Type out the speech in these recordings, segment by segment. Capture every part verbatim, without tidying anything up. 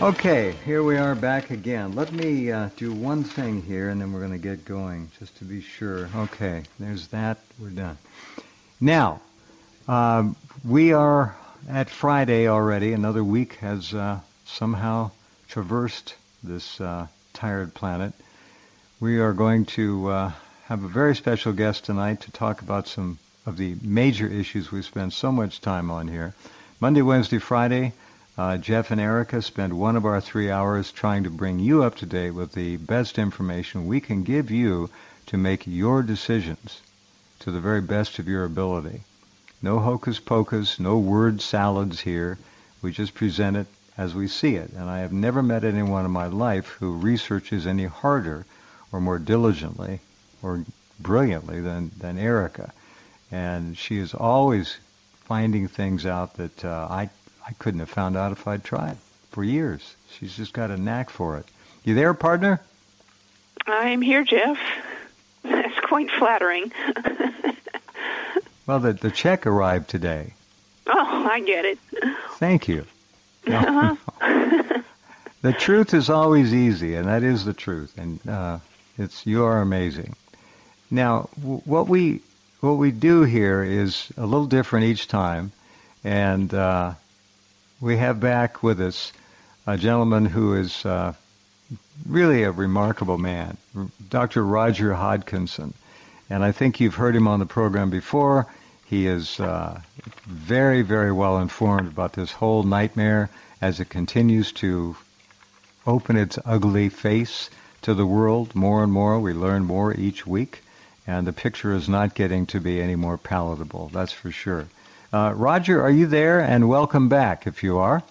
Okay, here we are back again. Let me uh, do one thing here, and then we're going to get going, just to be sure. Okay, there's that. We're done. Now, um, we are at Friday already. Another week has uh, somehow traversed this uh, tired planet. We are going to uh, have a very special guest tonight to talk about some of the major issues we spend so much time on here. Monday, Wednesday, Friday, uh, Jeff and Erica spend one of our three hours trying to bring you up to date with the best information we can give you to make your decisions to the very best of your ability. No hocus pocus, no word salads here. We just present it as we see it. And I have never met anyone in my life who researches any harder or more diligently or brilliantly than, than Erica. And she is always finding things out that uh, I, I couldn't have found out if I'd tried for years. She's just got a knack for it. You there, partner? I'm here, Jeff. That's quite flattering. Well, the, the check arrived today. Oh, I get it. Thank you. No, Uh-huh. no. The truth is always easy, and that is the truth. And uh, it's you are amazing. Now, w- what we what we do here is a little different each time, and uh, we have back with us a gentleman who is uh, really a remarkable man, Doctor Roger Hodkinson. And I think you've heard him on the program before. He is uh, very, very well informed about this whole nightmare as it continues to open its ugly face to the world more and more. We learn more each week, and the picture is not getting to be any more palatable, that's for sure. Uh, Roger, are you there? And welcome back, if you are.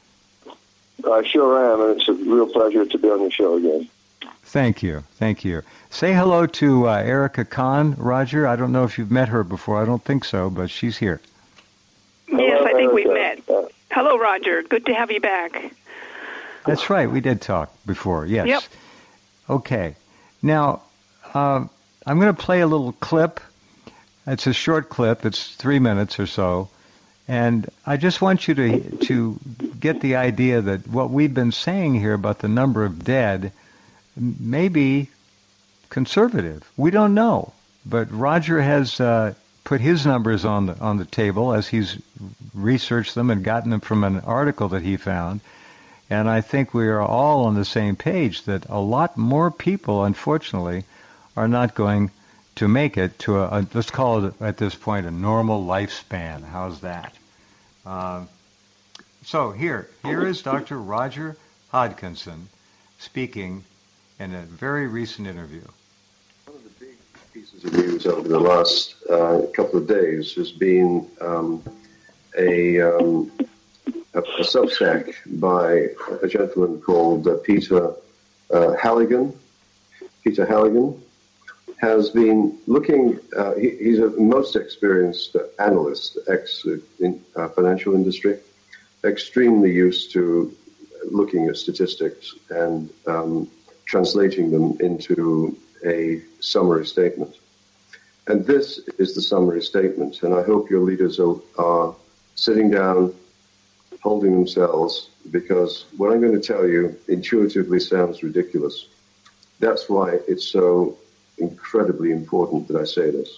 I sure am, and it's a real pleasure to be on the show again. Thank you. Thank you. Say hello to uh, Erica Kahn, Roger. I don't know if you've met her before. I don't think so, but she's here. Yes, Hello, I think Erica. we've met. Hello, Roger. Good to have you back. That's right. We did talk before. Yes. Yep. Okay. Now, uh, I'm going to play a little clip. It's a short clip. It's three minutes or so. And I just want you to to get the idea that what we've been saying here about the number of dead may be conservative. We don't know. But Roger has uh, put his numbers on the on the table as he's researched them and gotten them from an article that he found. And I think we are all on the same page that a lot more people, unfortunately, are not going to make it to a, a let's call it at this point a normal lifespan. How's that? Uh, so here, here is Doctor Roger Hodkinson speaking in a very recent interview. One of the big pieces of news over the last uh, couple of days has been um, a, um, a, a Substack by a gentleman called uh, Peter uh, Halligan. Peter Halligan has been looking, uh, he, he's a most experienced analyst, ex in uh, financial industry, extremely used to looking at statistics and um, translating them into a summary statement. And this is the summary statement, and I hope your leaders are, are sitting down, holding themselves, because what I'm going to tell you intuitively sounds ridiculous. That's why it's so incredibly important that I say this.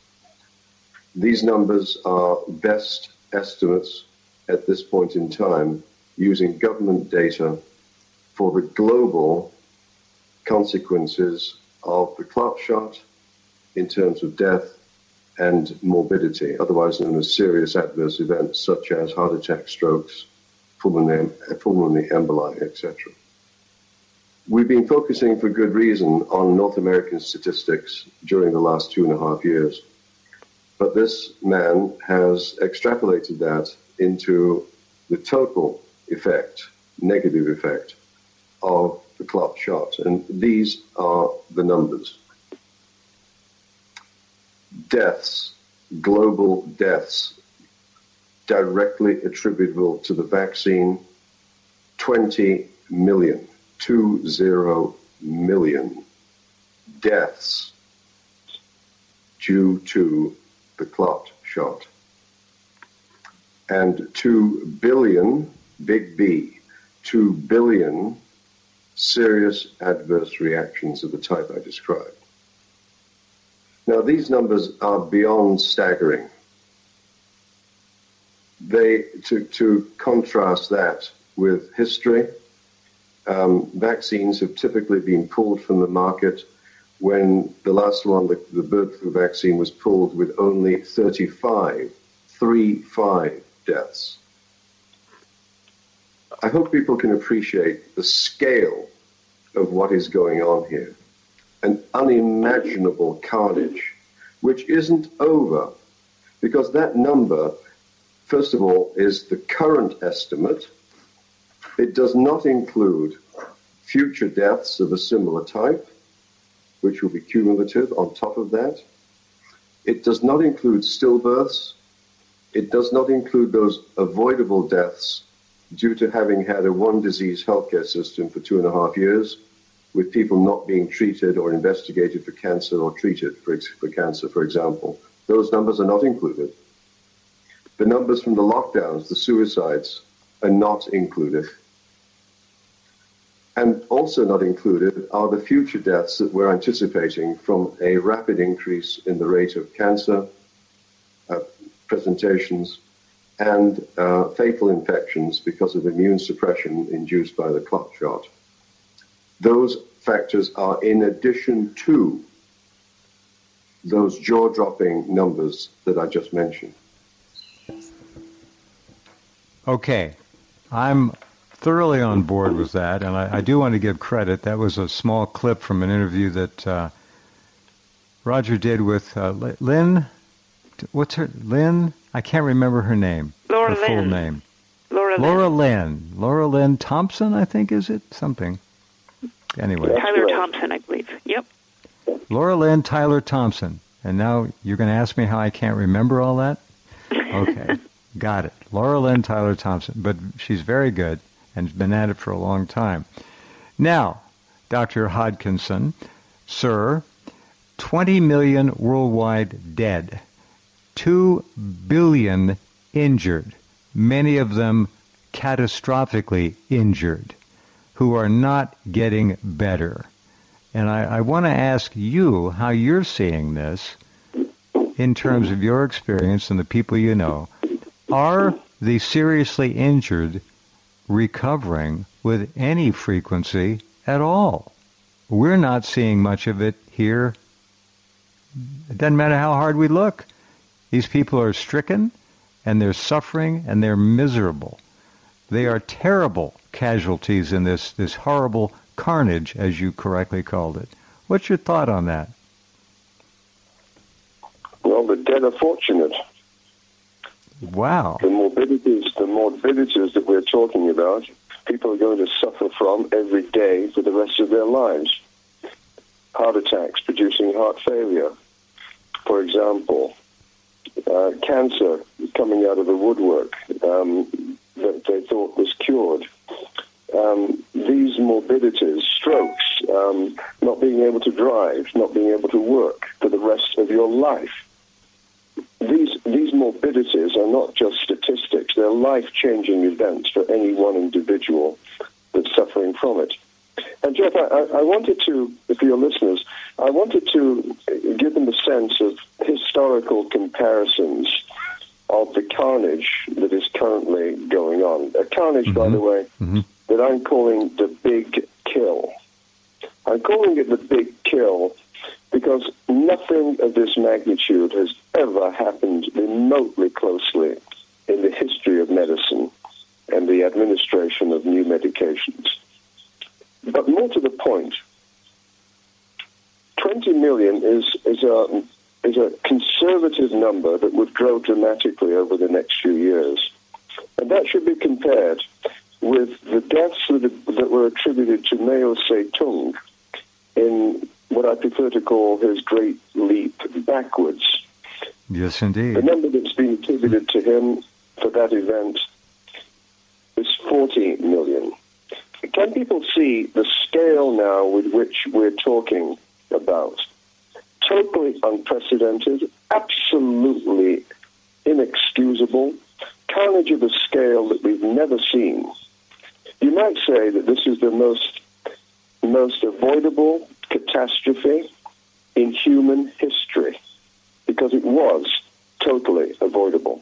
These numbers are best estimates at this point in time using government data for the global consequences of the clot shot in terms of death and morbidity, otherwise known as serious adverse events such as heart attack, strokes, pulmonary, pulmonary emboli, et cetera. We've been focusing for good reason on North American statistics during the last two and a half years. But this man has extrapolated that into the total effect, negative effect, of the clot shot. And these are the numbers. Deaths, global deaths, directly attributable to the vaccine, twenty million. Two zero million deaths due to the clot shot. And two billion, big B, two billion serious adverse reactions of the type I described. Now, these numbers are beyond staggering. They, to, to contrast that with history, um, vaccines have typically been pulled from the market when the last one, the, the bird flu vaccine, was pulled with only thirty-five, three, five deaths. I hope people can appreciate the scale of what is going on here. An unimaginable carnage, which isn't over, because that number, first of all, is the current estimate. It does not include future deaths of a similar type, which will be cumulative on top of that. It does not include stillbirths. It does not include those avoidable deaths due to having had a one-disease healthcare system for two and a half years, with people not being treated or investigated for cancer or treated for, for cancer, for example. Those numbers are not included. The numbers from the lockdowns, the suicides, are not included. And also not included are the future deaths that we're anticipating from a rapid increase in the rate of cancer uh, presentations and uh, fatal infections because of immune suppression induced by the clot shot. Those factors are in addition to those jaw-dropping numbers that I just mentioned. Okay, I'm thoroughly on board with that, and I, I do want to give credit. That was a small clip from an interview that uh, Roger did with uh, Lynn. What's her Lynn? I can't remember her name. Laura her Lynn. full name. Laura, Laura Lynn. Lynn. Laura Lynn Thompson, I think, is it? Something. Anyway. Tyler Thompson, I believe. Yep. Laura Lynn Tyler Thompson. And now you're going to ask me how I can't remember all that? Okay. Got it. Laura Lynn Tyler Thompson. But she's very good and has been at it for a long time. Now, Doctor Hodkinson, sir, twenty million worldwide dead, two billion injured, many of them catastrophically injured, who are not getting better. And I, I want to ask you how you're seeing this in terms of your experience and the people you know. Are the seriously injured recovering with any frequency at all? We're not seeing much of it here. It doesn't matter how hard we look. These people are stricken, and they're suffering, and they're miserable. They are terrible casualties in this, this horrible carnage, as you correctly called it. What's your thought on that? Well, the dead are fortunate. Wow. The morbidities, the morbidities that we're talking about, people are going to suffer from every day for the rest of their lives. Heart attacks producing heart failure, for example. Uh, cancer coming out of the woodwork um, that they thought was cured. Um, these morbidities, strokes, um, not being able to drive, not being able to work for the rest of your life. These these morbidities are not just statistics, they're life-changing events for any one individual that's suffering from it. And Jeff, I, I wanted to, for your listeners, I wanted to give them a sense of historical comparisons of the carnage that is currently going on. A carnage, mm-hmm. by the way, mm-hmm. that I'm calling the big kill. I'm calling it the big kill because nothing of this magnitude has ever happened remotely closely in the history of medicine and the administration of new medications. But more to the point, twenty million is, is, a, is a conservative number that would grow dramatically over the next few years. And that should be compared with the deaths that, that were attributed to Mao Zedong in what I prefer to call his great leap backwards. Yes, indeed. The number that's been attributed to him for that event is forty million. Can people see the scale now with which we're talking about? Totally unprecedented, absolutely inexcusable, carnage of a scale that we've never seen. You might say that this is the most, most avoidable catastrophe in human history, because it was totally avoidable.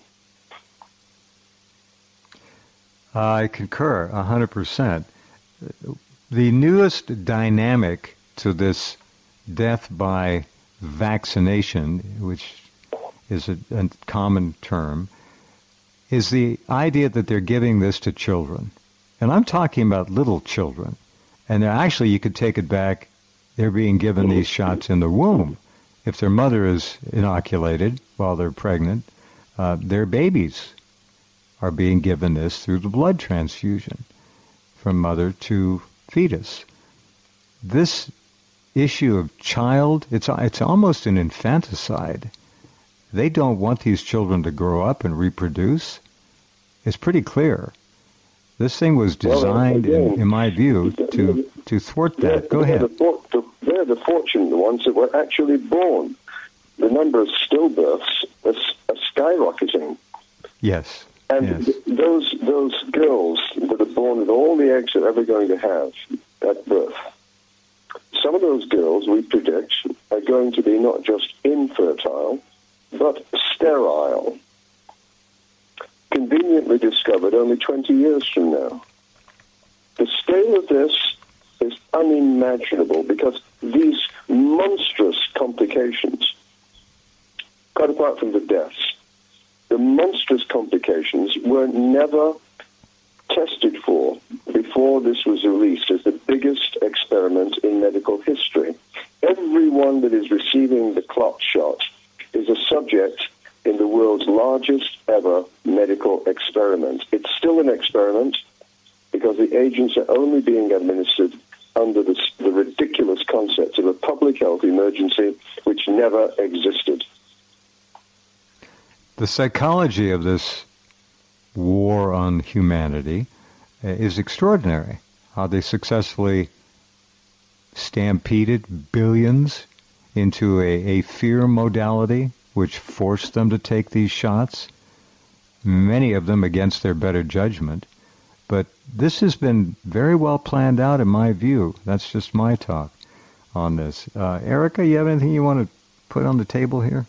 I concur one hundred percent. The newest dynamic to this death by vaccination, which is a, a common term, is the idea that they're giving this to children. And I'm talking about little children. And actually, you could take it back, they're being given these shots in the womb. If their mother is inoculated while they're pregnant, uh, their babies are being given this through the blood transfusion from mother to fetus. This issue of child, it's it's almost an infanticide. They don't want these children to grow up and reproduce. It's pretty clear. This thing was designed, well, again, in, in my view, to, to thwart that. Go they're ahead. The, they're the fortunate ones that were actually born. The number of stillbirths are, are skyrocketing. Yes. And yes. th- those those girls that are born with all the eggs they're ever going to have at birth, some of those girls, we predict, are going to be not just infertile, but sterile. Conveniently discovered only twenty years from now. The scale of this is unimaginable because these monstrous complications, quite apart from the deaths, the monstrous complications were never tested for before this was released as the biggest experiment in medical history. Everyone that is receiving the clot shot is a subject in the world's largest ever medical experiment. It's still an experiment because the agents are only being administered under the, the ridiculous concept of a public health emergency which never existed. The psychology of this war on humanity is extraordinary. How they successfully stampeded billions into a, a fear modality which forced them to take these shots, many of them against their better judgment. But this has been very well planned out in my view. That's just my talk on this. Uh, Erica, you have anything you want to put on the table here?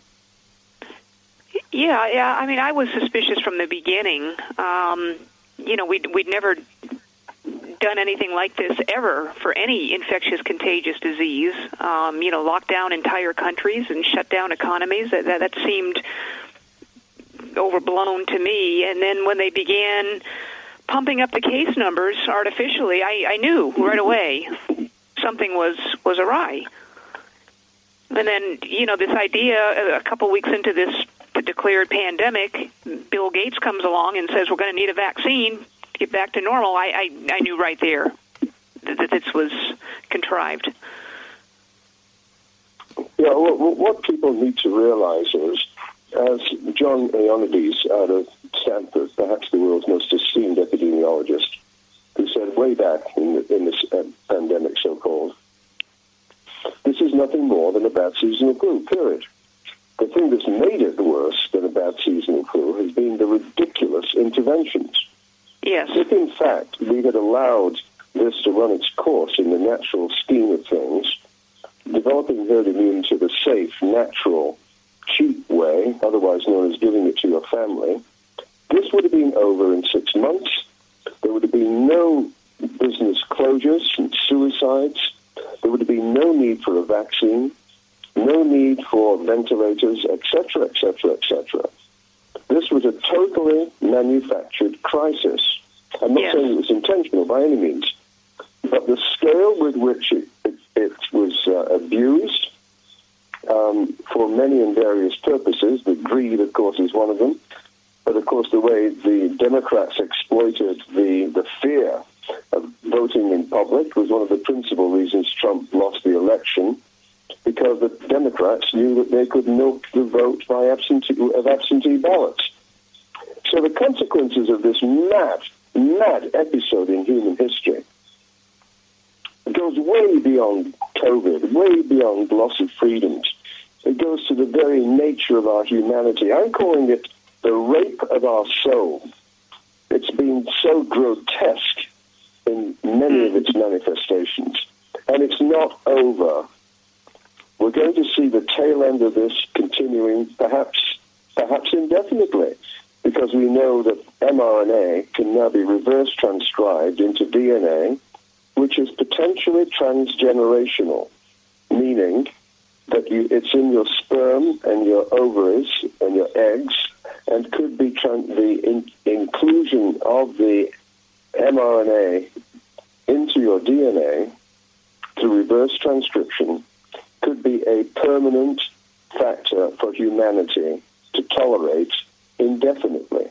Yeah, yeah. I mean, I was suspicious from the beginning. Um, you know, we'd, we'd never done anything like this ever for any infectious contagious disease. Um, you know, locked down entire countries and shut down economies. That, that, that seemed overblown to me. And then when they began pumping up the case numbers artificially, I, I knew right away something was, was awry. And then, you know, this idea, a couple weeks into this declared pandemic, Bill Gates comes along and says we're going to need a vaccine to get back to normal. I, I, I knew right there that, that this was contrived. Yeah, what, what people need to realize is, as John Ioannidis out of Stanford, perhaps the world's most esteemed epidemiologist, who said way back in, the, in this uh, pandemic, so-called, this is nothing more than a bad seasonal flu, period. The thing that's made it worse than a bad seasonal flu has been the ridiculous interventions. Yes. If, in fact, we had allowed this to run its course in the natural scheme of things, developing herd immunity the safe, natural, cheap way, otherwise known as giving it to your family, this would have been over in six months. There would have been no business closures and suicides. There would have been no need for a vaccine, no need for ventilators, et cetera, et cetera, et cetera. This was a totally manufactured crisis. I'm not yes. saying it was intentional by any means, but the scale with which it, it, it was uh, abused um, for many and various purposes, the greed, of course, is one of them, but, of course, the way the Democrats exploited the, the fear of voting in public was one of the principal reasons Trump lost the election, because the Democrats knew that they could milk the vote by absentee, of absentee ballots. So the consequences of this mad, mad episode in human history goes way beyond COVID, way beyond loss of freedoms. It goes to the very nature of our humanity. I'm calling it the rape of our soul. It's been so grotesque in many of its manifestations. And it's not over. We're going to see the tail end of this continuing perhaps perhaps indefinitely, because we know that mRNA can now be reverse transcribed into D N A, which is potentially transgenerational, meaning that you, it's in your sperm and your ovaries and your eggs, and could be tran- the in- inclusion of the mRNA into your D N A through reverse transcription could be a permanent factor for humanity to tolerate indefinitely.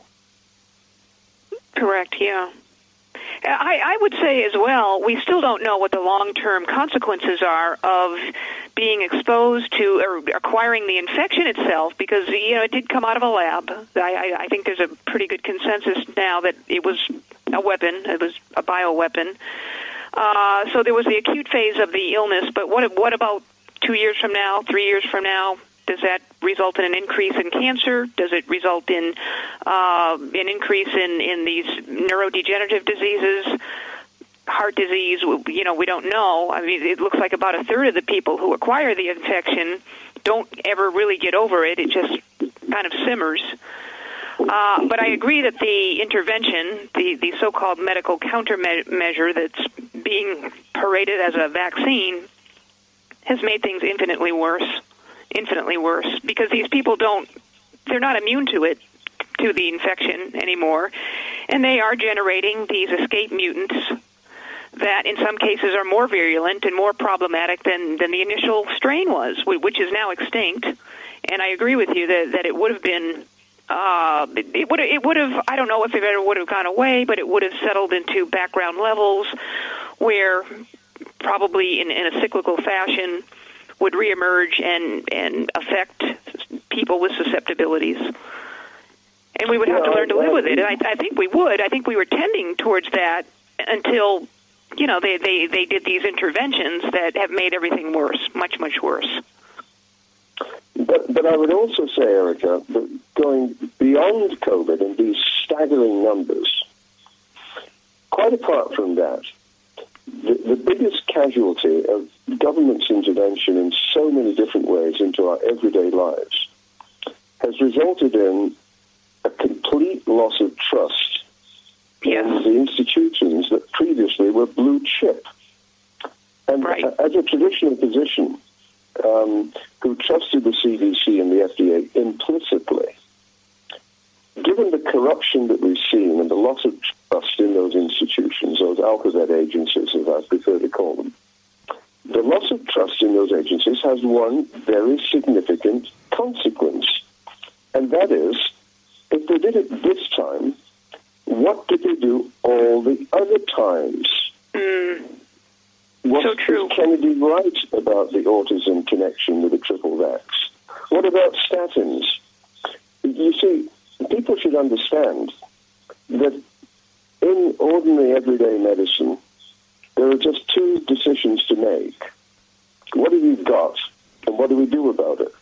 Correct, yeah. I, I would say as well, we still don't know what the long-term consequences are of being exposed to or acquiring the infection itself, because, you know, it did come out of a lab. I, I, I think there's a pretty good consensus now that it was a weapon, it was a bioweapon. Uh, so there was the acute phase of the illness, but what what about two years from now, three years from now? Does that result in an increase in cancer? Does it result in uh, an increase in, in these neurodegenerative diseases, heart disease? You know, we don't know. I mean, it looks like about a third of the people who acquire the infection don't ever really get over it. It just kind of simmers. Uh, but I agree that the intervention, the, the so-called medical countermeasure that's being paraded as a vaccine, has made things infinitely worse. infinitely worse, because these people don't, they're not immune to it, to the infection anymore, and they are generating these escape mutants that in some cases are more virulent and more problematic than, than the initial strain was, which is now extinct. And I agree with you that, that it would have been, uh, it would it would have, I don't know if it ever would have gone away, but it would have settled into background levels where probably in, in a cyclical fashion would reemerge and, and affect people with susceptibilities. And we would have yeah, to learn to live well, with it. And I, I think we would. I think we were tending towards that until, you know, they, they, they did these interventions that have made everything worse, much, much worse. But, but I would also say, Erica, that going beyond COVID and these staggering numbers, quite apart from that, the, the biggest casualty of government's intervention in so many different ways into our everyday lives has resulted in a complete loss of trust yes. in the institutions that previously were blue chip. And right. as a traditional physician um, who trusted the C D C and the F D A implicitly, given the corruption that we've seen and the loss of trust in those institutions, those alphabet agencies, as I prefer to call them, the loss of trust in those agencies has one very significant consequence. And that is, if they did it this time, what did they do all the other times? Mm. Was, so true. Was Kennedy right about the autism connection with the triple vax? What about statins? You see, people should understand that in ordinary everyday medicine, there are just two decisions to make. What have you got, and what do we do about it?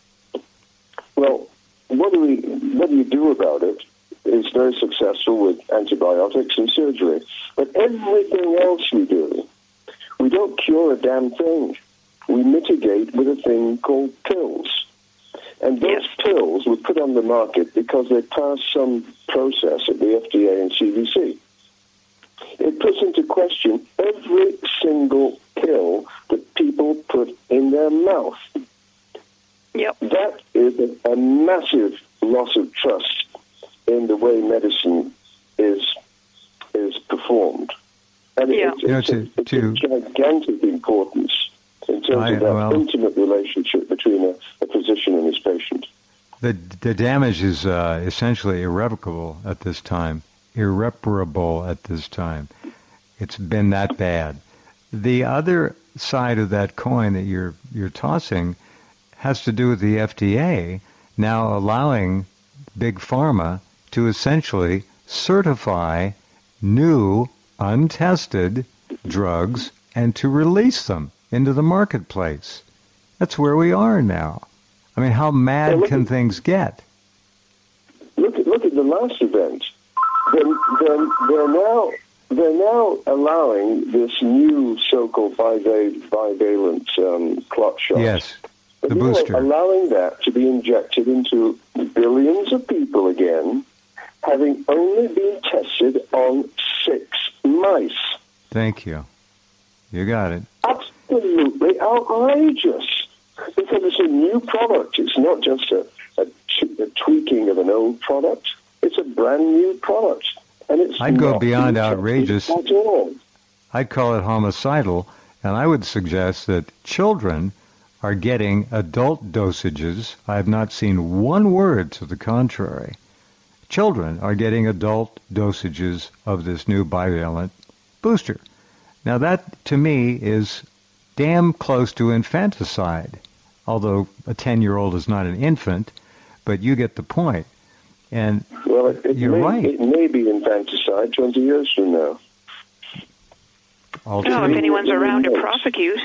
Well, what do we, what do you do about it is very successful with antibiotics and surgery. But everything else we do, we don't cure a damn thing. We mitigate with a thing called pills. And those yes. pills were put on the market because they passed some process at the F D A and C D C. It puts into question every single pill that people put in their mouth. Yep. That is a, a massive loss of trust in the way medicine is is performed. And yeah. it's, You know, it's, to, a, it's to, a gigantic importance in terms I, of that well, intimate relationship between a, a physician and his patient. The the damage is uh, essentially irrevocable at this time, irreparable at this time. It's been that bad. The other side of that coin that you're you're tossing has to do with the F D A now allowing Big Pharma to essentially certify new, untested drugs and to release them into the marketplace. That's where we are now. I mean, how mad well, can at, things get? Look at look at the last event. They're, they're, they're now they're now allowing this new so-called bivalent, bivalent um, clot shot. Yes, the But booster. allowing that to be injected into billions of people again, having only been tested on six mice. Thank you. You got it. Absolutely outrageous. Because it's a new product. It's not just a, a, a tweaking of an old product. It's a brand new product. And it's I'd go not beyond being outrageous. tested at all. I'd call it homicidal, and I would suggest that children are getting adult dosages. I have not seen one word to the contrary. Children are getting adult dosages of this new bivalent booster. Now that, to me, is damn close to infanticide, although a ten-year-old is not an infant, but you get the point. And well, it, it you're may, right. It may be infanticide twenty years from now. No, if anyone's around to prosecute.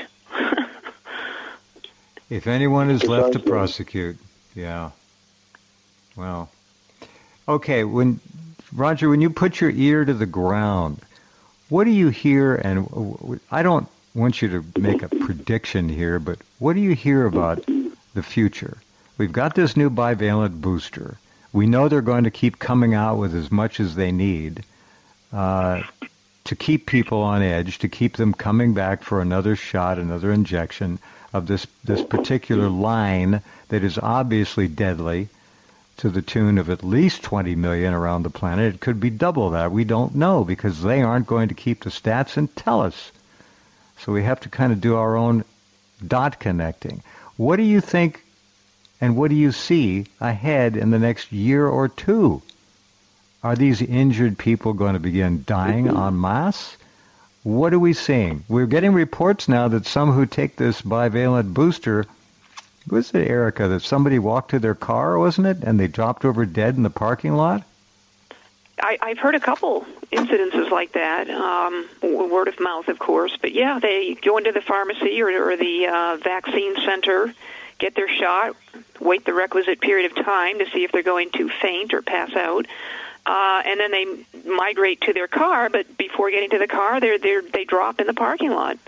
If anyone is left to Precisely. prosecute, yeah. Well, okay. When Roger, when you put your ear to the ground, what do you hear? And I don't want you to make a prediction here, but what do you hear about the future? We've got this new bivalent booster. We know they're going to keep coming out with as much as they need uh, to keep people on edge, to keep them coming back for another shot, another injection of this, this particular line that is obviously deadly, to the tune of at least twenty million around the planet. It could be double that. We don't know because they aren't going to keep the stats and tell us. So we have to kind of do our own dot connecting. What do you think and what do you see ahead in the next year or two? Are these injured people going to begin dying en masse? What are we seeing? We're getting reports now that some who take this bivalent booster, was it, Erica, that somebody walked to their car, wasn't it, and they dropped over dead in the parking lot? I, I've heard a couple incidences like that, um, word of mouth, of course. But, yeah, they go into the pharmacy or, or the uh, vaccine center, get their shot, wait the requisite period of time to see if they're going to faint or pass out, uh, and then they migrate to their car. But before getting to the car, they're, they're, they drop in the parking lot.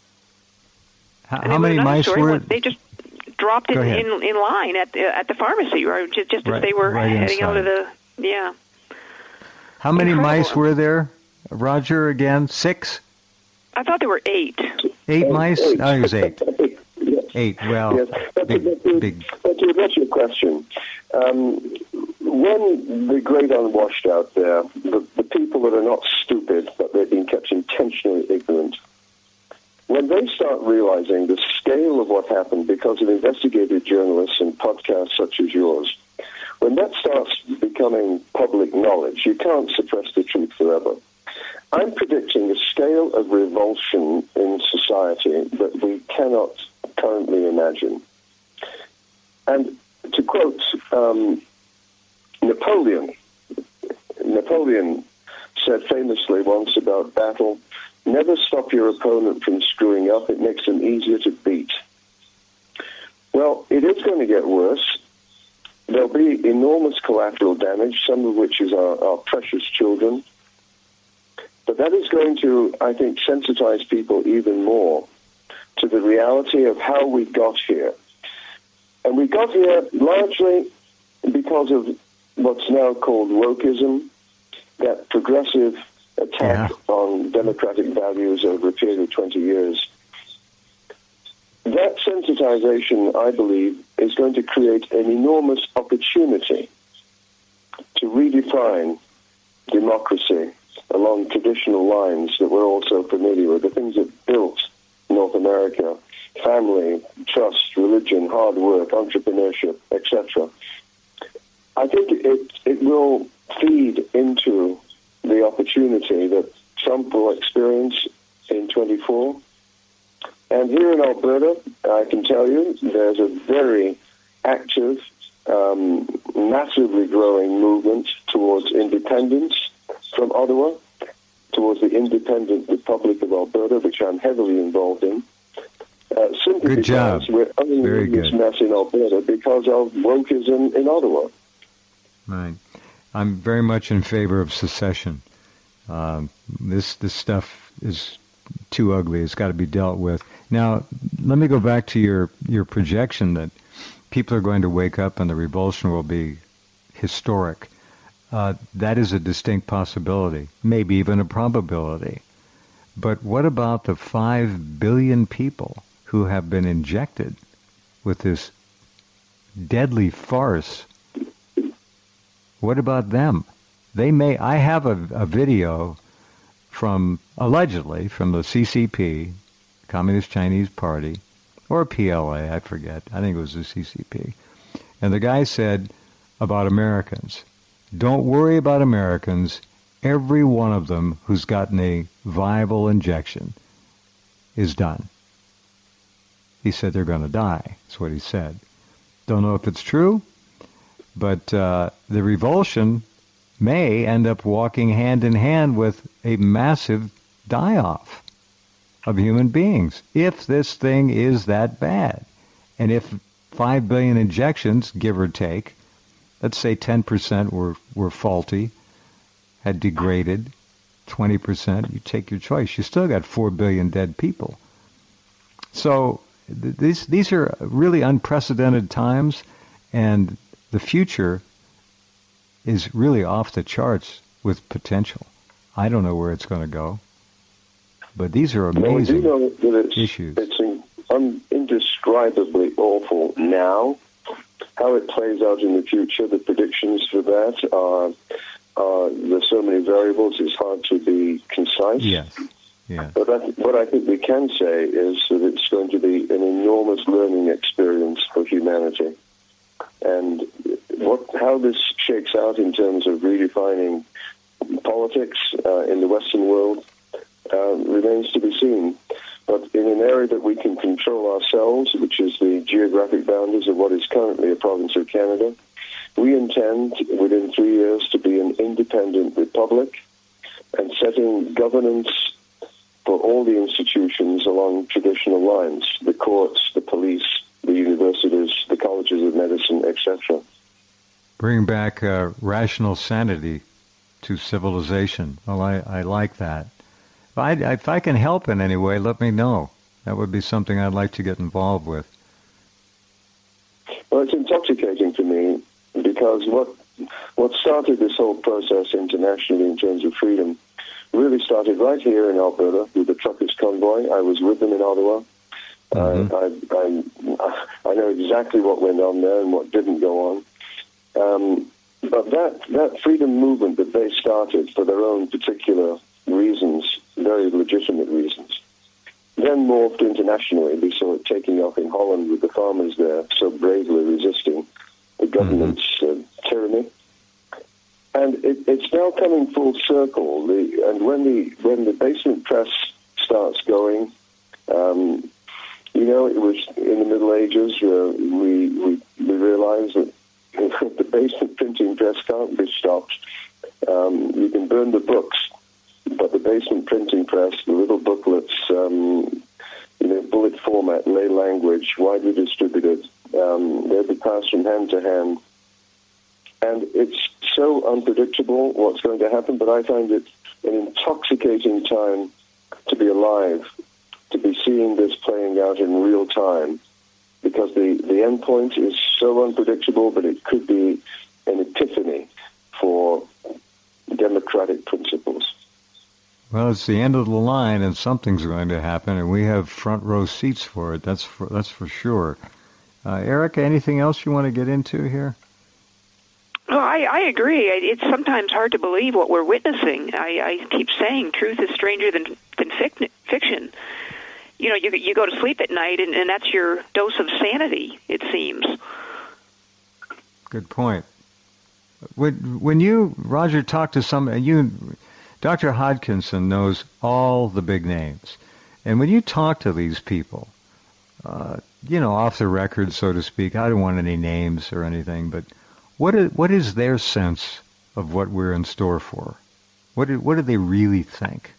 How, how many mice were... They just dropped in, in in line at the, at the pharmacy, or just, just right, as they were right heading inside. out of the... Yeah. How many Incredible. mice were there, Roger, again? Six? I thought there were eight. Eight mice? Eight. Oh, it was eight. Yes. Eight, well, Yes. But big, to, to, big. but to address your question, um, when the great unwashed out there, the, the people that are not stupid, but they've been kept intentionally ignorant, when they start realizing the scale of what happened because of investigative journalists and podcasts such as yours, when that starts becoming public knowledge, you can't suppress the truth forever. I'm predicting a scale of revulsion in society that we cannot currently imagine. And to quote um, Napoleon, Napoleon said famously once about battle, never stop your opponent from screwing up. It makes them easier to beat. Well, it is going to get worse. There'll be enormous collateral damage, some of which is our, our precious children. But that is going to, I think, sensitize people even more to the reality of how we got here. And we got here largely because of what's now called wokeism, that progressive attack Yeah. on democratic values over a period of twenty years. That sensitization, I believe, is going to create an enormous opportunity to redefine democracy along traditional lines that we're all so familiar with, the things that built North America: family, trust, religion, hard work, entrepreneurship, et cetera. I think it, it will feed into the opportunity that Trump will experience in twenty-four. And here in Alberta, I can tell you, there's a very active, um, massively growing movement towards independence from Ottawa, towards the independent Republic of Alberta, which I'm heavily involved in. Uh, simply Good job. because we're owning Very this good. mess in Alberta because of wokeism in Ottawa. Right. I'm very much in favor of secession. Um, this this stuff is too ugly. It's got to be dealt with. Now, let me go back to your, your projection that people are going to wake up and the revulsion will be historic. Uh, that is a distinct possibility, maybe even a probability. But what about the five billion people who have been injected with this deadly farce? What about them? They may. I have a, a video from, allegedly, from the C C P, Communist Chinese Party, or P L A, I forget. I think it was the C C P. And the guy said about Americans, don't worry about Americans. Every one of them who's gotten a viable injection is done. He said they're going to die. That's what he said. Don't know if it's true, but uh, the revulsion may end up walking hand in hand with a massive die-off of human beings, if this thing is that bad. And if five billion injections, give or take, let's say ten percent were, were faulty, had degraded, twenty percent, you take your choice. You still got four billion dead people. So th- these these are really unprecedented times, and the future is really off the charts with potential. I don't know where it's going to go, but these are amazing well, we do know that it's, issues. It's un- indescribably awful now. How it plays out in the future, the predictions for that are, uh, there's so many variables, it's hard to be concise. Yes. Yeah. But I th- what I think we can say is that it's going to be an enormous learning experience for humanity. And what, how this shakes out in terms of redefining politics uh, in the Western world uh, remains to be seen. But in an area that we can control ourselves, which is the geographic boundaries of what is currently a province of Canada, we intend within three years to be an independent republic and setting governance for all the institutions along traditional lines, the courts, the police, the universities, the colleges of medicine, et cetera. Bring back uh, rational sanity to civilization. Well, I, I like that. If I, if I can help in any way, let me know. That would be something I'd like to get involved with. Well, it's intoxicating to me because what what started this whole process internationally in terms of freedom really started right here in Alberta with the Truckers' Convoy. I was with them in Ottawa. Mm-hmm. I, I, I know exactly what went on there and what didn't go on. Um, but that, that freedom movement that they started for their own particular reasons, very legitimate reasons, then morphed internationally. We saw it taking off in Holland with the farmers there so bravely resisting the government's uh, tyranny. And it, it's now coming full circle. The, and when the when the basement press starts going, um, you know, it was in the Middle Ages. Uh, we, we we realized that the basement printing press can't be stopped. Um, you can burn the books, but the basement printing press, the little booklets, um, you know, bullet format, lay language, widely distributed, um, they'll be passed from hand to hand. And it's so unpredictable what's going to happen, but I find it an intoxicating time to be alive, to be seeing this playing out in real time, because the, the end point is so unpredictable, but it could be an epiphany for democratic principles. Well, it's the end of the line, and something's going to happen, and we have front row seats for it. That's for, that's for sure. Uh, Erica, anything else you want to get into here? Well, I, I agree. It's sometimes hard to believe what we're witnessing. I, I keep saying truth is stranger than than fic- fiction. You know, you you go to sleep at night, and, and that's your dose of sanity, it seems. Good point. When, when you, Roger, talk to some, you, Doctor Hodkinson knows all the big names. And when you talk to these people, uh, you know, off the record, so to speak, I don't want any names or anything, but what is, what is their sense of what we're in store for? What do, what do they really think?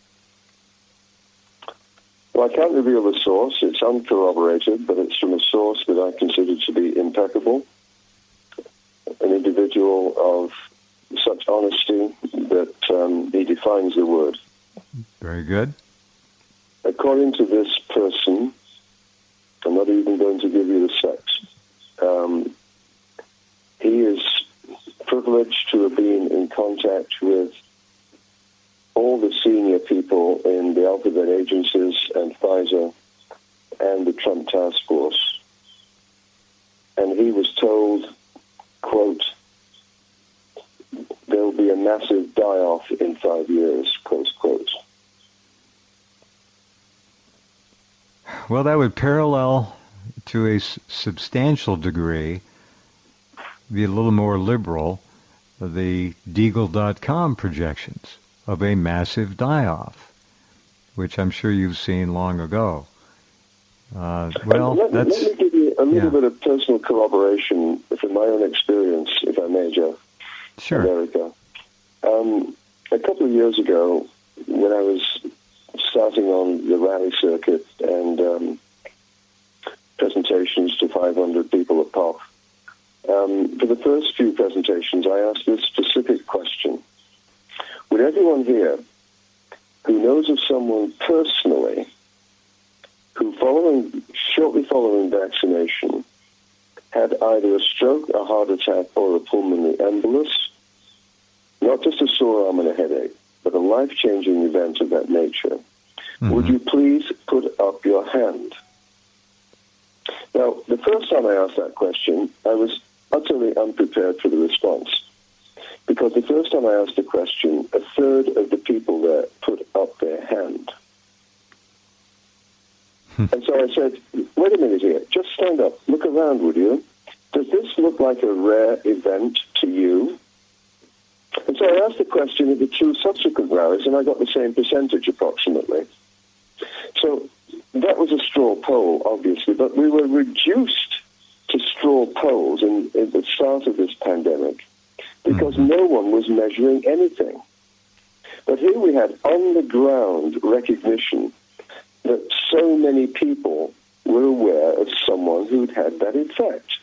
Well, I can't reveal the source. It's uncorroborated, but it's from a source that I consider to be impeccable. An individual of such honesty that um, he defines the word. Very good. According to this person, I'm not even going to give you the sex, um, he is privileged to have been in contact with all the senior people in the alphabet agencies and Pfizer and the Trump task force. And he was told, quote, there will be a massive die-off in five years, close quote. Well, that would parallel to a s- substantial degree, be a little more liberal, the Deagle dot com projections of a massive die-off, which I'm sure you've seen long ago. Uh, well, let, that's... Let me give you a little yeah. bit of personal corroboration from my own experience, if I may, Jeff. Sure. America. Um, a couple of years ago, when I was starting on the rally circuit and um, presentations to five hundred people at POP, um, for the first few presentations, I asked this specific question. Would everyone here who knows of someone personally who, following shortly following vaccination, had either a stroke, a heart attack, or a pulmonary embolus, not just a sore arm and a headache, but a life-changing event of that nature, mm-hmm. would you please put up your hand? Now, the first time I asked that question, I was utterly unprepared for the response, because the first time I asked the question, a third of the people there put up their hand. And so I said, wait a minute here, just stand up, look around, would you? Does this look like a rare event to you? And so I asked the question of the two subsequent rallies, and I got the same percentage approximately. So that was a straw poll, obviously, but we were reduced to straw polls in, in the start of this pandemic because mm-hmm. no one was measuring anything. But here we had on-the-ground recognition that so many people were aware of someone who'd had that effect.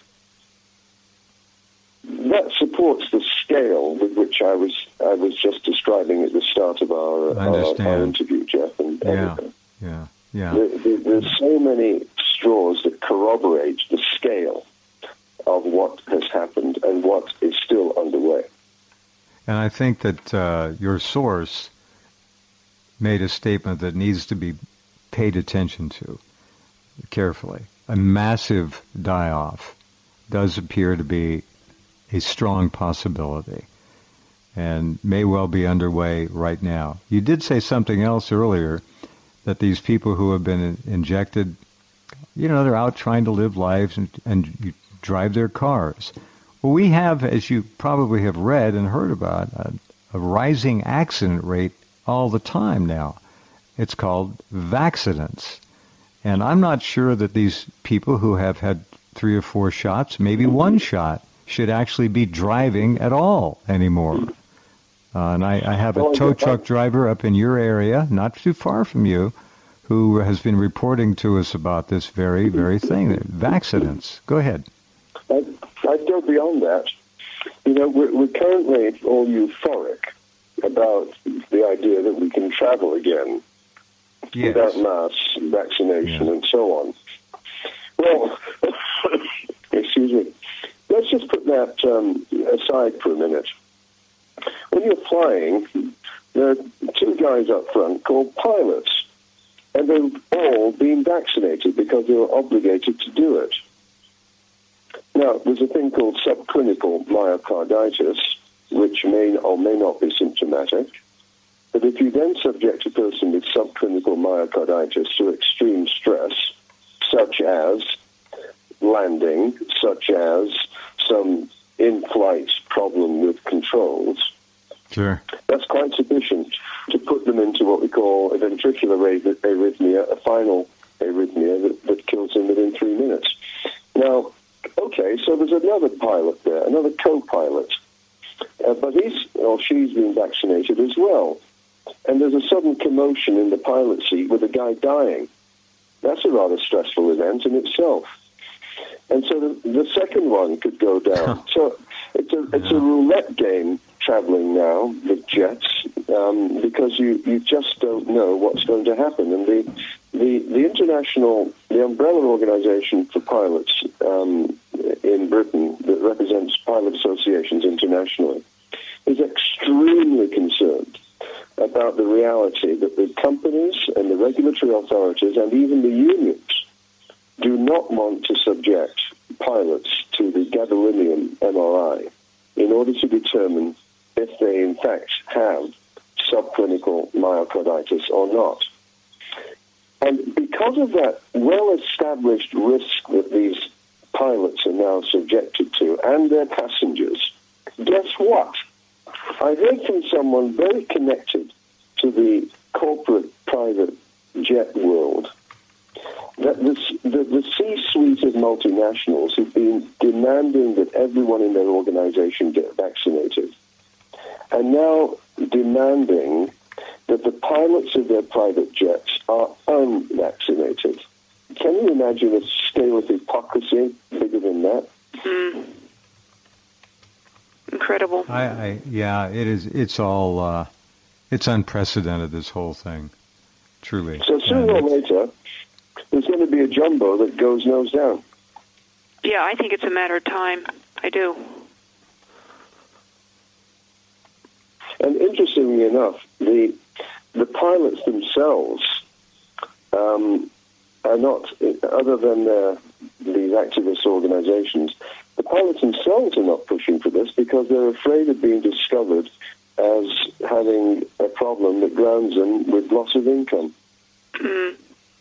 That supports the scale with which I was I was just describing at the start of our, our, our interview, Jeff. And yeah, yeah, yeah. There, there, there's so many straws that corroborate the scale of what has happened and what is still underway. And I think that uh, your source made a statement that needs to be paid attention to carefully. A massive die-off does appear to be a strong possibility and may well be underway right now. You did say something else earlier, that these people who have been injected, you know, they're out trying to live lives and, and drive their cars. Well, we have, as you probably have read and heard about, a, a rising accident rate all the time now. It's called vaccidents. And I'm not sure that these people who have had three or four shots, maybe one shot, should actually be driving at all anymore. Uh, and I, I have a tow truck driver up in your area, not too far from you, who has been reporting to us about this very, very thing, vaccidents. Go ahead. I, I'd go beyond that. You know, we're, we're currently all euphoric about the idea that we can travel again yes. without mass vaccination yeah. and so on. Well, excuse me. Let's just put that um, aside for a minute. When you're flying, there are two guys up front called pilots, and they've all been vaccinated because they were obligated to do it. Now, there's a thing called subclinical myocarditis, which may or may not be symptomatic. But if you then subject a person with subclinical myocarditis to extreme stress, such as landing, such as some in-flight problem with controls, sure. that's quite sufficient to put them into what we call a ventricular arrhythmia, a final arrhythmia that, that kills them within three minutes. Now, okay, so there's another pilot there, another co-pilot, uh, but he's or she's been vaccinated as well. And there's a sudden commotion in the pilot seat with a guy dying. That's a rather stressful event in itself. And so the, the second one could go down. So it's a it's a roulette game traveling now. The jets um, because you, you just don't know what's going to happen. And the the, the international, the umbrella organization for pilots um, in Britain that represents pilot associations internationally is extremely concerned about the reality that the companies and the regulatory authorities and even the unions do not want to subject pilots to the gadolinium M R I in order to determine if they in fact have subclinical myocarditis or not. And because of that well-established risk that these pilots are now subjected to and their passengers, guess what? I heard from someone very connected to the corporate private jet world that the, the, the C-suite of multinationals have been demanding that everyone in their organization get vaccinated, and now demanding that the pilots of their private jets are unvaccinated. Can you imagine a scale of hypocrisy bigger than that? Mm. Incredible. I, I, yeah, it is. It's all. Uh, it's unprecedented. This whole thing, truly. So sooner or later, there's going to be a jumbo that goes nose down. Yeah, I think it's a matter of time. I do. And interestingly enough, the the pilots themselves um, are not, other than their, these activist organizations, the pilots themselves are not pushing for this because they're afraid of being discovered as having a problem that grounds them with loss of income. Mm.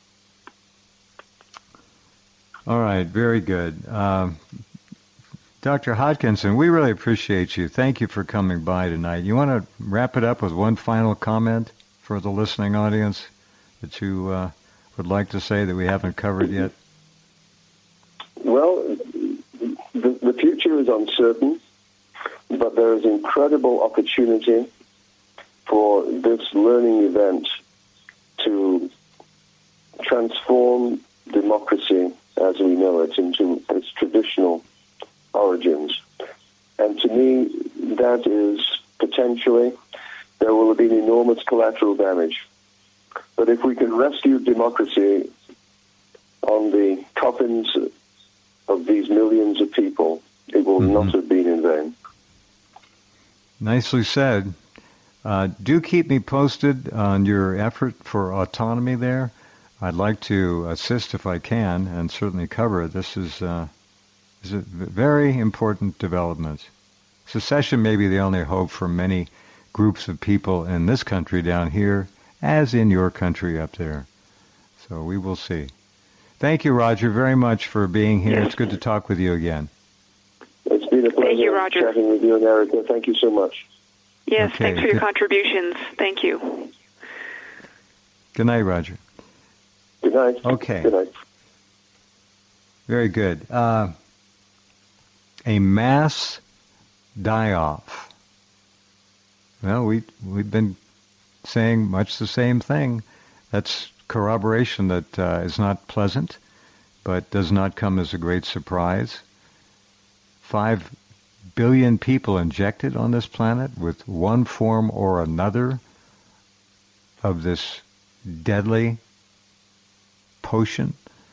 All right, very good. Um, Doctor Hodkinson, we really appreciate you. Thank you for coming by tonight. You want to wrap it up with one final comment for the listening audience that you uh, would like to say that we haven't covered yet? Well, the, the future is uncertain, but there is incredible opportunity for this learning event to transform democracy as we know it into its traditional origins. And to me, that is potentially, there will have been enormous collateral damage. But if we can rescue democracy on the coffins of these millions of people, it will mm-hmm. not have been in vain. Nicely said. Uh, do keep me posted on your effort for autonomy there. I'd like to assist if I can and certainly cover it. This is, uh, is a very important development. Secession may be the only hope for many groups of people in this country down here, as in your country up there. So we will see. Thank you, Roger, very much for being here. Yes. It's good to talk with you again. It's been a pleasure Thank you, Roger. chatting with you and Erica. Thank you so much. Yes, okay. Thanks for your contributions. Thank you. Good night, Roger. Good night. Okay. Good night. Very good. Uh, a mass die-off. Well, we, we've been saying much the same thing. That's corroboration that uh, is not pleasant, but does not come as a great surprise. Five billion people injected on this planet with one form or another of this deadly potion.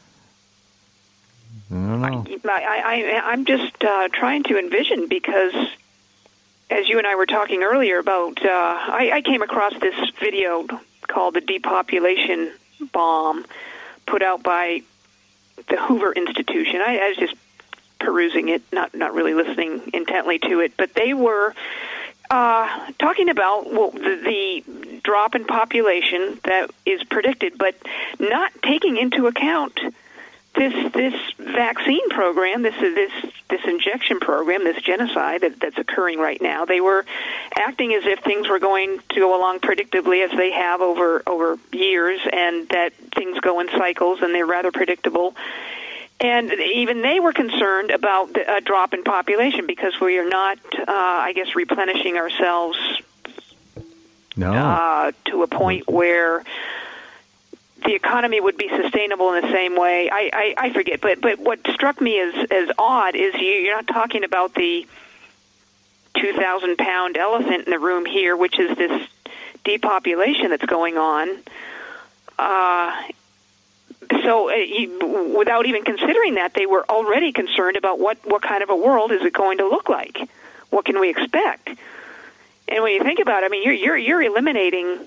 I don't know. I, I, I'm just uh, trying to envision because, as you and I were talking earlier about, uh, I, I came across this video called The Depopulation Bomb, put out by the Hoover Institution. I, I was just perusing it, not not really listening intently to it, but they were uh, talking about well, the, the drop in population that is predicted, but not taking into account this this vaccine program, this this this injection program, this genocide that, that's occurring right now. They were acting as if things were going to go along predictably as they have over over years, and that things go in cycles and they're rather predictable. And even they were concerned about a drop in population because we are not, uh, I guess, replenishing ourselves no. uh, to a point where the economy would be sustainable in the same way. I, I, I forget, but but what struck me as as odd is you, you're not talking about the two thousand pound elephant in the room here, which is this depopulation that's going on. Uh, so uh, you, without even considering that, they were already concerned about what, what kind of a world is it going to look like? What can we expect? And when you think about it, I mean, you're you're, you're eliminating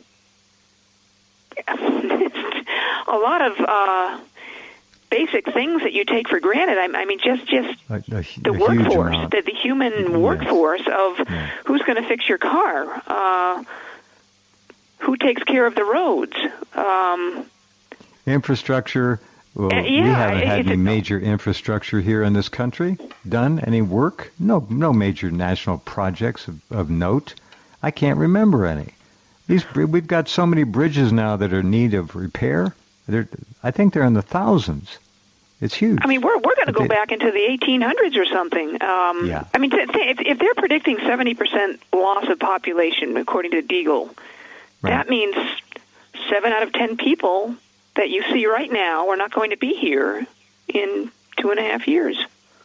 a lot of uh, basic things that you take for granted. I, I mean, just just a, a, the a workforce, the, the human yes. workforce of yes. who's going to fix your car, uh, who takes care of the roads. Um, Infrastructure. Well, uh, yeah, we haven't had any a, major infrastructure here in this country done. Any work? No, no major national projects of, of note. I can't remember any. These we've got so many bridges now that are in need of repair. They're, I think they're in the thousands. It's huge. I mean, we're we're going to go they, back into the eighteen hundreds or something. Um, yeah. I mean, th- th- if, if they're predicting seventy percent loss of population, according to Deagle, right. that means seven out of ten people that you see right now are not going to be here in two and a half years.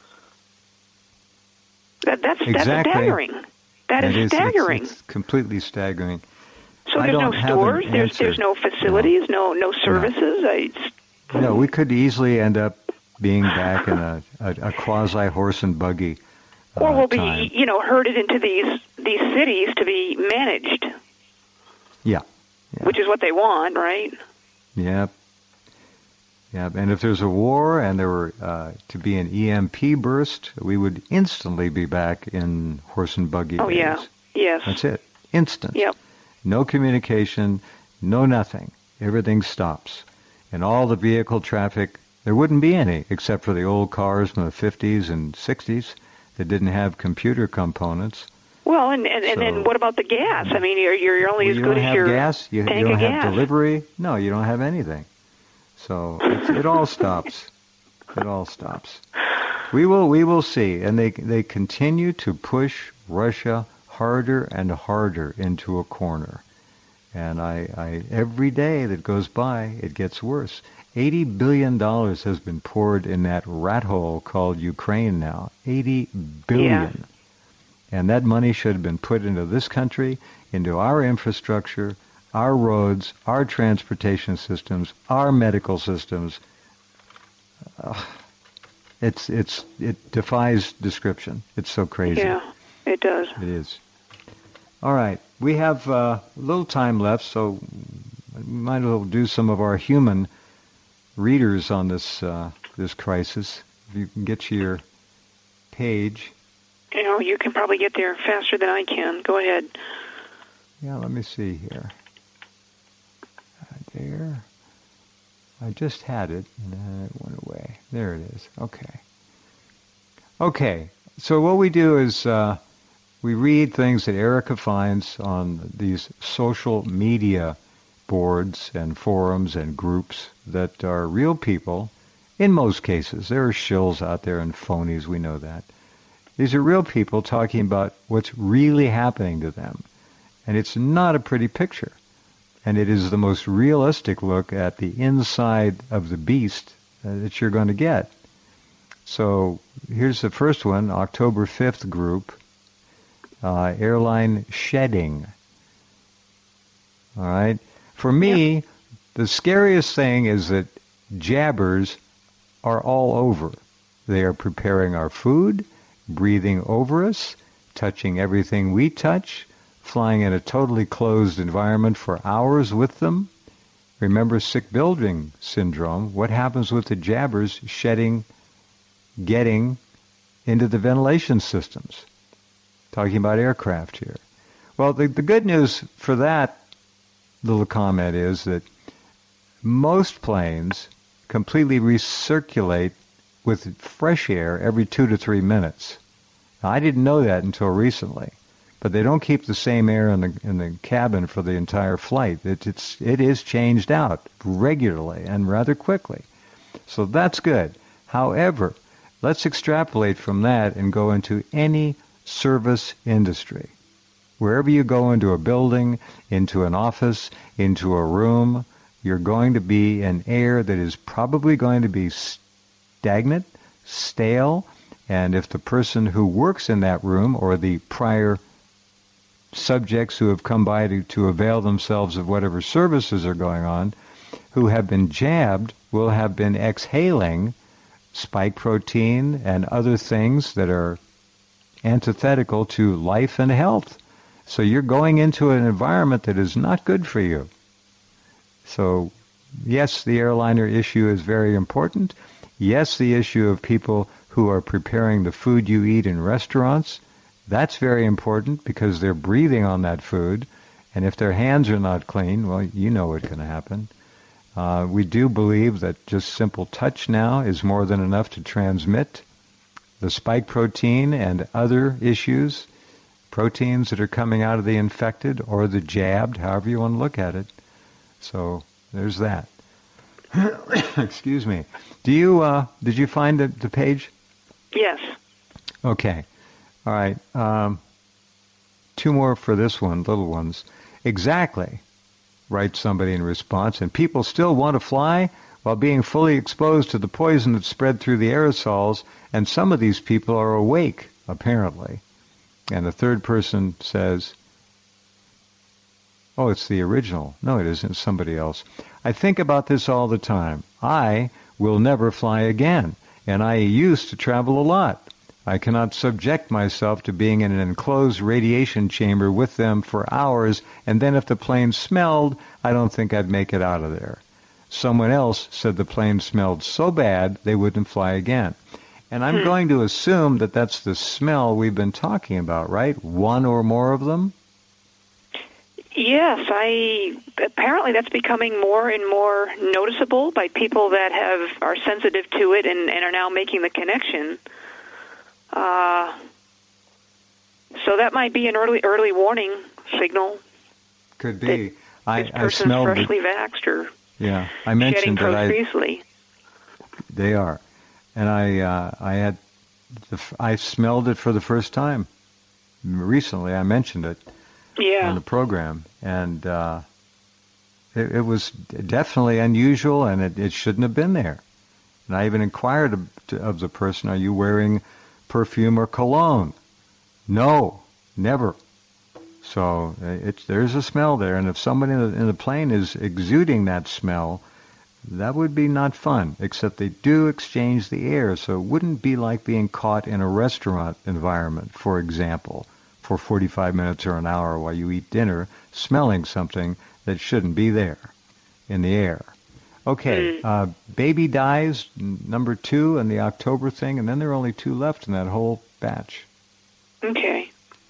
That, that's exactly. that's staggering. That is, is staggering. It's, it's completely staggering. So I there's don't no have stores, an there's answer. there's no facilities, no no, no services. No. I, no, we could easily end up being back in a, a, a quasi horse and buggy. Uh, or we'll time. be, you know, herded into these these cities to be managed. Yeah. yeah. Which is what they want, right? Yep. Yeah, and if there's a war and there were uh, to be an E M P burst, we would instantly be back in horse and buggy Oh, days. yeah. Yes. That's it. Instant. Yep. No communication, no nothing. Everything stops. And all the vehicle traffic, there wouldn't be any, except for the old cars from the fifties and sixties that didn't have computer components. Well, and, and, and So- then what about the gas? I mean, you're, you're only Well, as you good don't as have your gas. You, tank you don't of have gas. delivery. No, you don't have anything. So it's, it all stops. It all stops. We will we will see, and they they continue to push Russia harder and harder into a corner. And I, I every day that goes by, it gets worse. Eighty billion dollars has been poured in that rat hole called Ukraine now. Eighty billion. Yeah. And that money should have been put into this country, into our infrastructure, our roads, our transportation systems, our medical systems. Uh, it's it's it defies description. It's so crazy. Yeah, it does. It is. All right, we have uh, a little time left, so we might as well do some of our human readers on this uh, this crisis. If you can get to your page. You know, you can probably get there faster than I can. Go ahead. Yeah, let me see here. Uh, there. I just had it, and then it went away. There it is. Okay. Okay, so what we do is uh, we read things that Erica finds on these social media boards and forums and groups that are real people. In most cases, there are shills out there and phonies, we know that. These are real people talking about what's really happening to them. And it's not a pretty picture. And it is the most realistic look at the inside of the beast uh, that you're going to get. So here's the first one, October fifth group, uh, airline shedding. All right. For me, yep. The scariest thing is that jabbers are all over. They are preparing our food, breathing over us, touching everything we touch, flying in a totally closed environment for hours with them. Remember sick building syndrome. What happens with the jabbers shedding, getting into the ventilation systems? Talking about aircraft here. Well, the, the good news for that little comment is that most planes completely recirculate with fresh air every two to three minutes. Now, I didn't know that until recently, but they don't keep the same air in the in the cabin for the entire flight. It, it's it is changed out regularly and rather quickly, so that's good. However, let's extrapolate from that and go into any service industry. Wherever you go into a building, into an office, into a room, you're going to be in air that is probably going to be stagnant, stale, And if the person who works in that room or the prior subjects who have come by to, to avail themselves of whatever services are going on, who have been jabbed, will have been exhaling spike protein and other things that are antithetical to life and health. So you're going into an environment that is not good for you. So, yes, the airliner issue is very important. Yes, the issue of people who are preparing the food you eat in restaurants, that's very important because they're breathing on that food. And if their hands are not clean, well, you know what's going to happen. Uh, we do believe that just simple touch now is more than enough to transmit the spike protein and other issues, proteins that are coming out of the infected or the jabbed, however you want to look at it. So there's that. Excuse me. Do you uh, did you find the, the page? Yes. Okay. All right. Um, two more for this one, little ones. Exactly, writes somebody in response. And people still want to fly while being fully exposed to the poison that's spread through the aerosols. And some of these people are awake, apparently. And the third person says, oh, it's the original. No, it isn't. It's somebody else. I think about this all the time. I will never fly again, and I used to travel a lot. I cannot subject myself to being in an enclosed radiation chamber with them for hours, and then if the plane smelled, I don't think I'd make it out of there. Someone else said the plane smelled so bad they wouldn't fly again. And I'm hmm. going to assume that that's the smell we've been talking about, right? One or more of them? Yes, I apparently that's becoming more and more noticeable by people that have are sensitive to it and, and are now making the connection. Uh, so that might be an early early warning signal. Could be. This I, person's I smelled freshly the, vaxxed or yeah, I mentioned shedding that profusely. I, they are, and I uh, I had the, I smelled it for the first time recently. I mentioned it. Yeah. On the program, and uh, it, it was definitely unusual, and it, it shouldn't have been there. And I even inquired of, to, of the person, are you wearing perfume or cologne? No, never. So it's, there's a smell there, and if somebody in the, in the plane is exuding that smell, that would be not fun, except they do exchange the air, so it wouldn't be like being caught in a restaurant environment, for example, for forty-five minutes or an hour while you eat dinner, smelling something that shouldn't be there in the air. Okay, uh, baby dies, number two, in the October thing, and then there are only two left in that whole batch. Okay.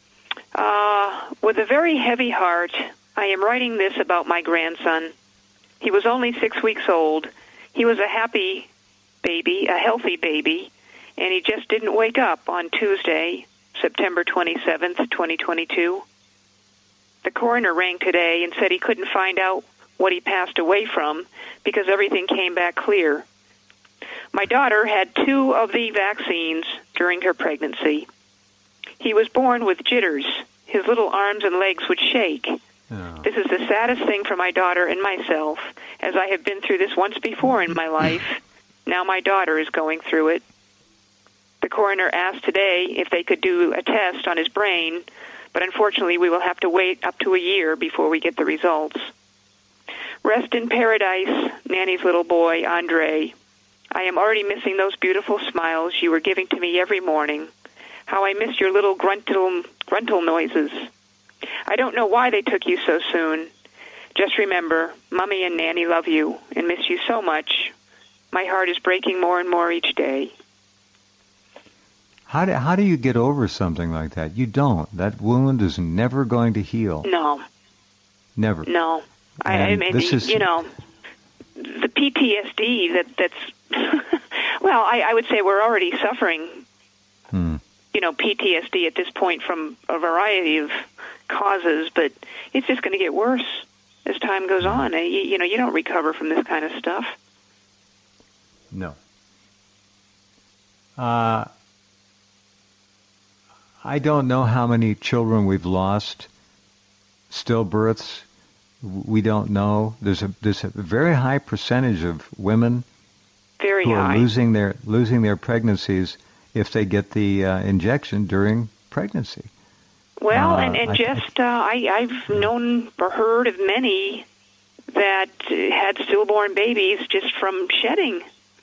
Uh, with a very heavy heart, I am writing this about my grandson. He was only six weeks old. He was a happy baby, a healthy baby, and he just didn't wake up on Tuesday, September twenty-seventh, twenty twenty-two. The coroner rang today and said he couldn't find out what he passed away from because everything came back clear. My daughter had two of the vaccines during her pregnancy. He was born with jitters. His little arms and legs would shake. Oh. This is the saddest thing for my daughter and myself, as I have been through this once before in my life. Now my daughter is going through it. The coroner asked today if they could do a test on his brain, but unfortunately we will have to wait up to a year before we get the results. Rest in paradise, Nanny's little boy, Andre. I am already missing those beautiful smiles you were giving to me every morning. How I miss your little gruntal, gruntal noises. I don't know why they took you so soon. Just remember, Mommy and Nanny love you and miss you so much. My heart is breaking more and more each day. How do, how do you get over something like that? You don't. That wound is never going to heal. No. Never. No. I, I mean, this is, you know, the P T S D that that's, well, I, I would say we're already suffering, hmm. you know, P T S D at this point from a variety of causes, but it's just going to get worse as time goes on. You, you know, you don't recover from this kind of stuff. No. Uh, I don't know how many children we've lost, stillbirths. We don't know. There's a there's a very high percentage of women very who high. are losing their losing their pregnancies if they get the uh, injection during pregnancy. Well, Uh, and, and I- just, uh, I, I've known or heard of many that uh, had stillborn babies just from shedding.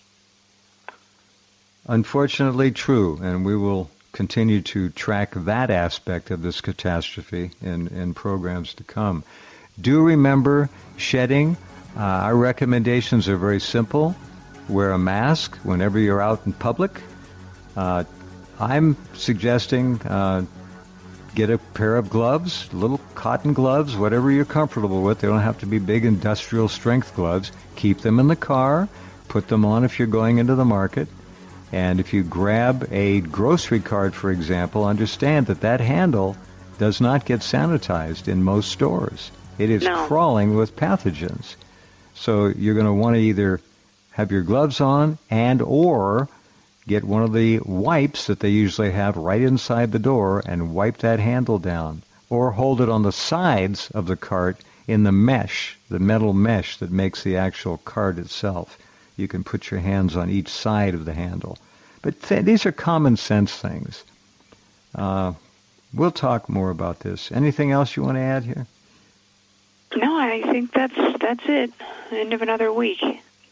Unfortunately true, and we will continue to track that aspect of this catastrophe in, in programs to come. Do remember shedding. Uh, our recommendations are very simple. Wear a mask whenever you're out in public. Uh, I'm suggesting uh, get a pair of gloves, little cotton gloves, whatever you're comfortable with. They don't have to be big industrial strength gloves. Keep them in the car. Put them on if you're going into the market. And if you grab a grocery cart, for example, understand that that handle does not get sanitized in most stores. It is No. crawling with pathogens. So you're going to want to either have your gloves on and or get one of the wipes that they usually have right inside the door and wipe that handle down. Or hold it on the sides of the cart in the mesh, the metal mesh that makes the actual cart itself. You can put your hands on each side of the handle. But th- these are common sense things. Uh, we'll talk more about this. Anything else you want to add here? No, I think that's that's it. End of another week.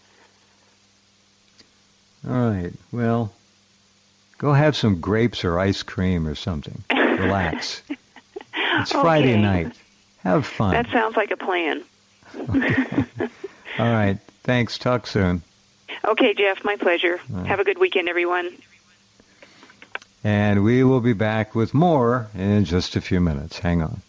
All right. Well, go have some grapes or ice cream or something. Relax. It's Friday Okay. night. Have fun. That sounds like a plan. All right. Thanks. Talk soon. Okay, Jeff, my pleasure. right. Have a good weekend, everyone. And we will be back with more in just a few minutes. Hang on.